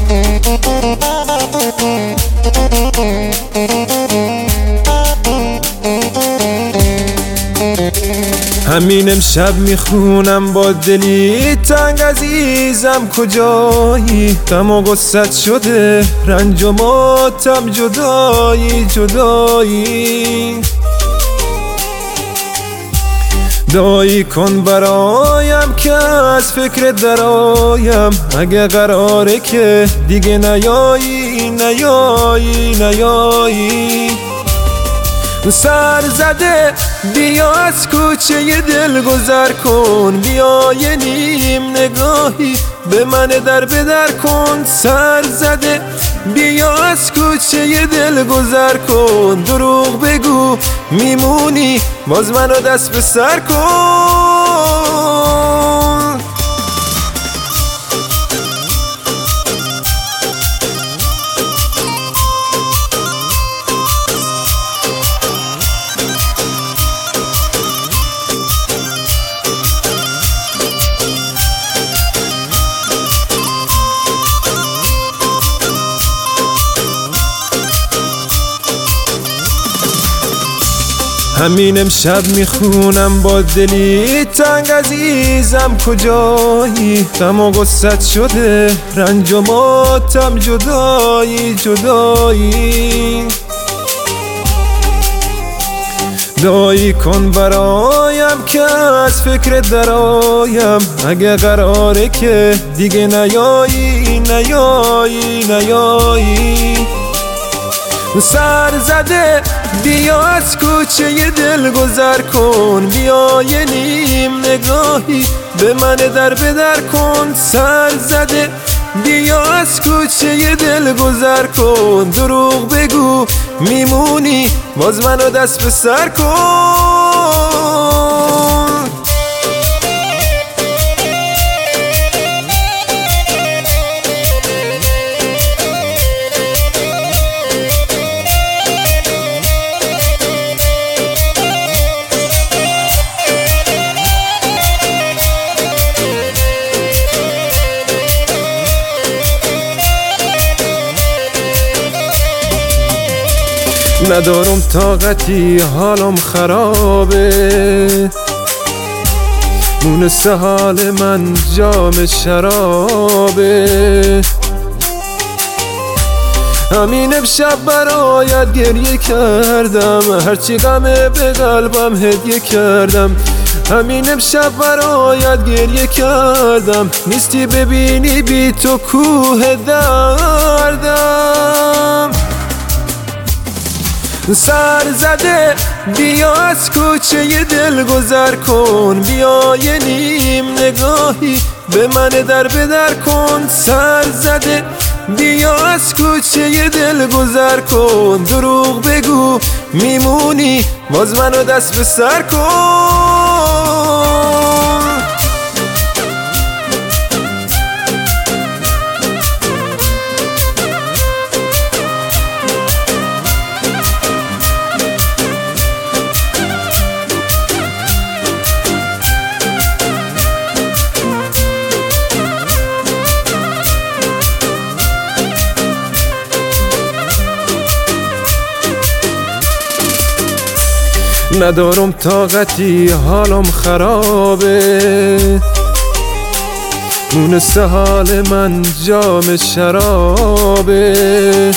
همین امشب میخونم با دلی تنگ عزیزم کجایی، غم و غصت شده رنج و ماتم جدایی جدایی. دعایی کن برایم که از فکر درایم، اگه قراره که دیگه نیایی نیایی نیایی. سر زده بیا از کوچه دل گذر کن، بیا یه نیم نگاهی به من در بدر کن. سر زده بیا از کوچه دل گذر کن، دروغ بگو میمونی باز منو دست به سر کن. همین امشب میخونم با دلی تنگ عزیزم کجایی، غم و غصت شده رنج و ماتم جدایی جدایی. دعایی کن برایم که از فکر درایم، اگه قراره که دیگه نیایی نیایی نیایی. سر زده بیا از کوچه دل گذر کن، بیا یه نیم نگاهی به من در بدر کن. سر زده بیا از کوچه دل گذر کن، دروغ بگو میمونی باز منو دست به سر کن. ندارم طاقتی حالم خرابه، مونسه حال من جام شرابه. همین امشب برایت گریه کردم، هرچی غمه به قلبم هدیه کردم. همین امشب برایت گریه کردم، نیستی ببینی بی تو کوه دردم. سر زده بیا از کوچه دل گذر کن، بیا یه نیم نگاهی به من در بدر کن. سر زده بیا از کوچه دل گذر کن، دروغ بگو میمونی باز منو دست به سر کن. ندارم طاقتی حالم خرابه، مونسه حال من جام شرابه.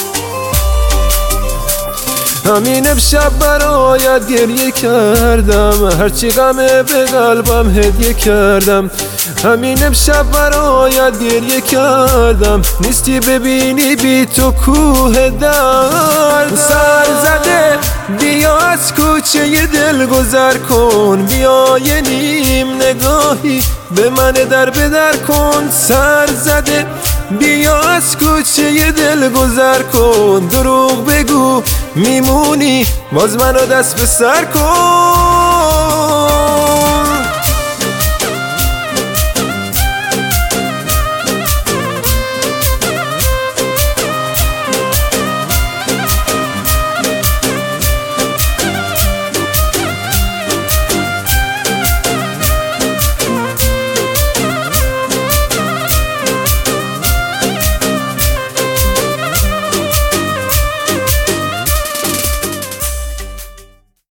همین امشب برایت گریه کردم، هرچی غمه به قلبم هدیه کردم. همین امشب برایت گریه کردم، نیستی ببینی بی تو کوه دردم. سر زده بیا از کوچه دل گذر کن، بیا یه نیم نگاهی به من در بدر کن. سر زده بیا از کوچه دل گذر کن، دروغ بگو میمونی باز منو دست به سر کن.